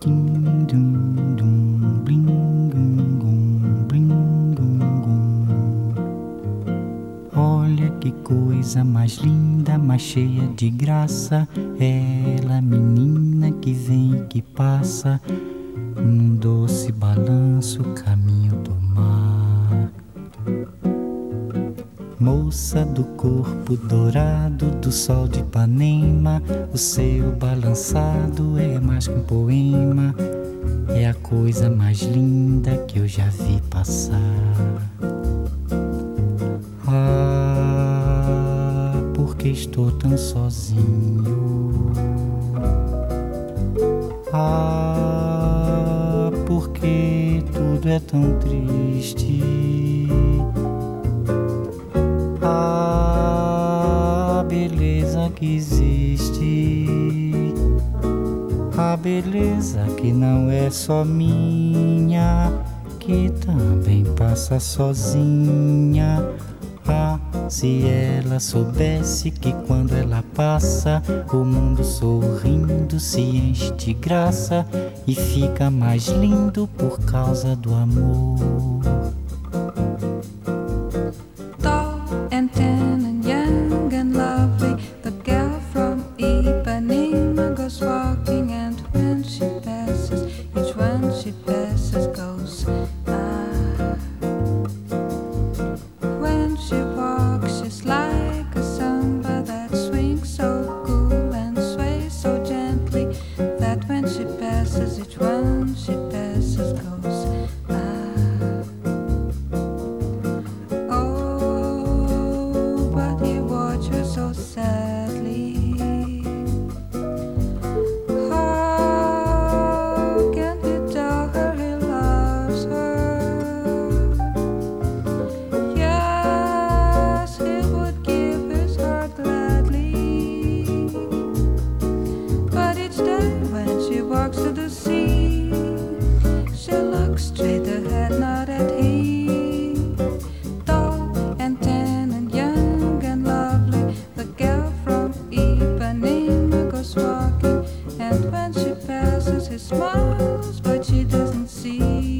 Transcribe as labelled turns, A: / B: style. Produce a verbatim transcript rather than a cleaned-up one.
A: Din, dum, dum, bling, gum, gum, bling, gum, gum. Olha que coisa mais linda, mais cheia de graça. Ela, menina que vem e que passa num doce balanço, caminho do mar. Moça do corpo dourado do sol de Ipanema, o seu balançado é mais que um poema. É a coisa mais linda que eu já vi passar. Ah, porque estou tão sozinho. Ah, porque tudo é tão triste. A beleza que existe, a beleza que não é só minha, que também passa sozinha. Ah, se ela soubesse que quando ela passa, o mundo sorrindo se enche de graça e fica mais lindo por causa do amor.
B: And tan and young and lovely, the girl from Ipanema goes walking, and when she passes, each one she passes goes ah. When she walks, she's like a samba that swings so cool and sways so gently, that when she passes, each one she passes goes ah. So sadly, how can he tell her he loves her? Yes, he would give his heart gladly, but each day when she walks to the sea, she looks straight ahead, not at him. Tall and tan and young and lovely, the girl from Ipanema goes walking, and when she passes, he smiles, but she doesn't see.